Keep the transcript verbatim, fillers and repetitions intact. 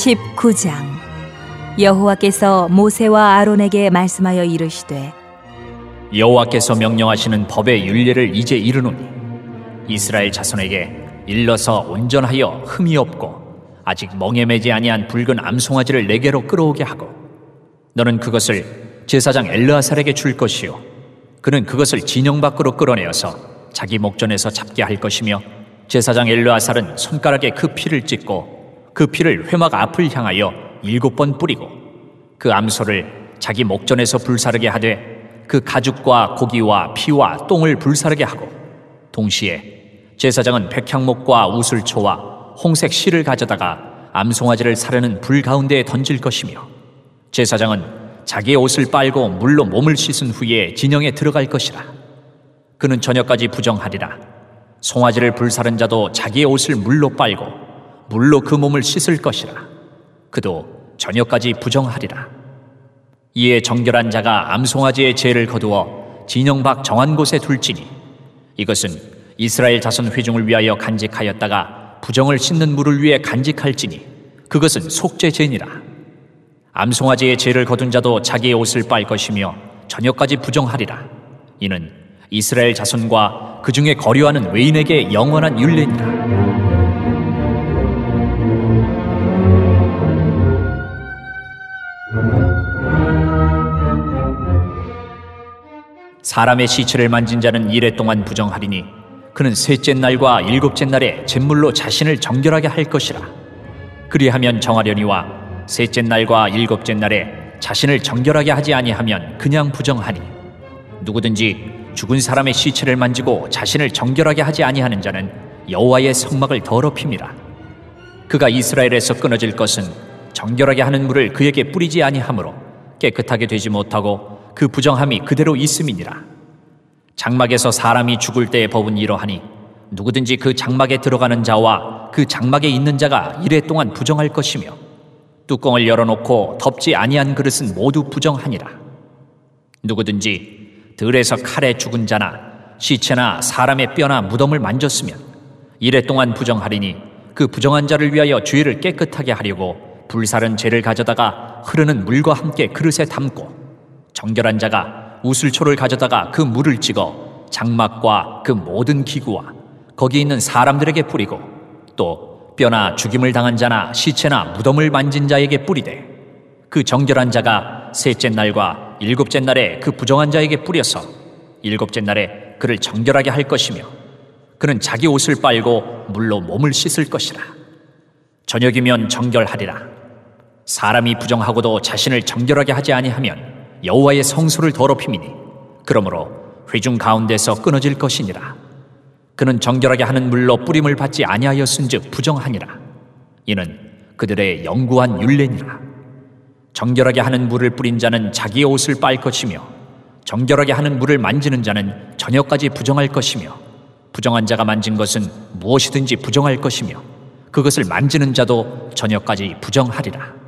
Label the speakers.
Speaker 1: 십구 장. 여호와께서 모세와 아론에게 말씀하여 이르시되
Speaker 2: 여호와께서 명령하시는 법의 율례를 이제 이르노니 이스라엘 자손에게 일러서 온전하여 흠이 없고 아직 멍에 매지 아니한 붉은 암송아지를 내게로 끌어오게 하고 너는 그것을 제사장 엘르아살에게 줄 것이요 그는 그것을 진영 밖으로 끌어내어서 자기 목전에서 잡게 할 것이며 제사장 엘르아살은 손가락에 그 피를 찍고 그 피를 회막 앞을 향하여 일곱 번 뿌리고 그 암소를 자기 목전에서 불사르게 하되 그 가죽과 고기와 피와 똥을 불사르게 하고 동시에 제사장은 백향목과 우슬초와 홍색 실을 가져다가 암송아지를 사르는 불 가운데에 던질 것이며 제사장은 자기의 옷을 빨고 물로 몸을 씻은 후에 진영에 들어갈 것이라. 그는 저녁까지 부정하리라. 송아지를 불사른 자도 자기의 옷을 물로 빨고 물로 그 몸을 씻을 것이라. 그도 저녁까지 부정하리라. 이에 정결한 자가 암송아지의 죄를 거두어 진영 밖 정한 곳에 둘지니 이것은 이스라엘 자손 회중을 위하여 간직하였다가 부정을 씻는 물을 위해 간직할지니 그것은 속죄죄니라. 암송아지의 죄를 거둔 자도 자기의 옷을 빨 것이며 저녁까지 부정하리라. 이는 이스라엘 자손과 그 중에 거류하는 외인에게 영원한 율례니라. 사람의 시체를 만진 자는 이레 동안 부정하리니 그는 셋째 날과 일곱째 날에 잿물로 자신을 정결하게 할 것이라. 그리하면 정하려니와 셋째 날과 일곱째 날에 자신을 정결하게 하지 아니하면 그냥 부정하니 누구든지 죽은 사람의 시체를 만지고 자신을 정결하게 하지 아니하는 자는 여호와의 성막을 더럽힙니다. 그가 이스라엘에서 끊어질 것은 정결하게 하는 물을 그에게 뿌리지 아니하므로 깨끗하게 되지 못하고 그 부정함이 그대로 있음이니라. 장막에서 사람이 죽을 때의 법은 이러하니 누구든지 그 장막에 들어가는 자와 그 장막에 있는 자가 이레 동안 부정할 것이며 뚜껑을 열어놓고 덮지 아니한 그릇은 모두 부정하니라. 누구든지 들에서 칼에 죽은 자나 시체나 사람의 뼈나 무덤을 만졌으면 이레 동안 부정하리니 그 부정한 자를 위하여 죄를 깨끗하게 하려고 불사른 재를 가져다가 흐르는 물과 함께 그릇에 담고 정결한 자가 우슬초를 가져다가 그 물을 찍어 장막과 그 모든 기구와 거기 있는 사람들에게 뿌리고 또 뼈나 죽임을 당한 자나 시체나 무덤을 만진 자에게 뿌리되 그 정결한 자가 셋째 날과 일곱째 날에 그 부정한 자에게 뿌려서 일곱째 날에 그를 정결하게 할 것이며 그는 자기 옷을 빨고 물로 몸을 씻을 것이라. 저녁이면 정결하리라. 사람이 부정하고도 자신을 정결하게 하지 아니하면 여호와의 성소를 더럽힘이니 그러므로 회중 가운데서 끊어질 것이니라. 그는 정결하게 하는 물로 뿌림을 받지 아니하였은즉 부정하니라. 이는 그들의 영구한 율례니라. 정결하게 하는 물을 뿌린 자는 자기의 옷을 빨 것이며 정결하게 하는 물을 만지는 자는 저녁까지 부정할 것이며 부정한 자가 만진 것은 무엇이든지 부정할 것이며 그것을 만지는 자도 저녁까지 부정하리라.